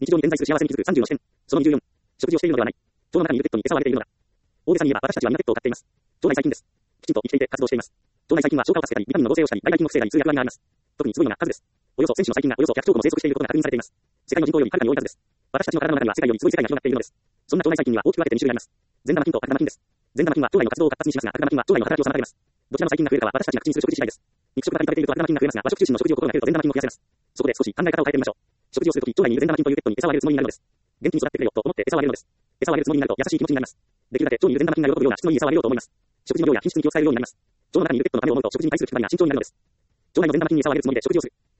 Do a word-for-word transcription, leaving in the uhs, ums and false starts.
日常に点在する幸せに気づくさんじゅうの視点。そのにじゅうよん。食事をしているのではない。腸の中にいるペットに餌をあげているのだ。大げさに言えば私たちはみんなペットを飼っています。腸内細菌です。きちんと生きていて活動しています。腸内細菌は消化を助けたり、ビタミンの合成をしたり、内外菌を防いだりする役割があります。特にすごいのが数です。およそせん種の細菌がおよそひゃくちょう個も生息していることが確認されています。世界の人口よりはるかに多い数です。私たちの体の中には世界よりすごい世界が広がっているのです。そんな腸内細菌には大きく分けてに種類あります。善玉菌と悪玉菌です。善玉菌は腸内の活動を活発にしますが、悪玉菌は腸内の働きを妨げます。どちらの細菌が増えるかは私たちが口にする食事次第です。肉食ばかり食べていると悪玉菌が増えますが、和食中心の食事を心がけると善玉菌も増やせます。そこで少し考え方を変えてみましょう。食事をするとき、腸内にいる善玉菌というペットに餌をあげるつもりになるのです。元気に育ってくれよと思って餌をあげるのです。餌をあげるつもりになると優しい気持ちになります。できるだけ腸にいる善玉菌が喜ぶような質のいい餌をあげようと思います。食事の量や品質に気を使えるようになります。腸の中にいるペットのためを思うと食事に対する気配りが慎重になるのです。腸内の善玉菌に餌をあげるつもりで食事をする。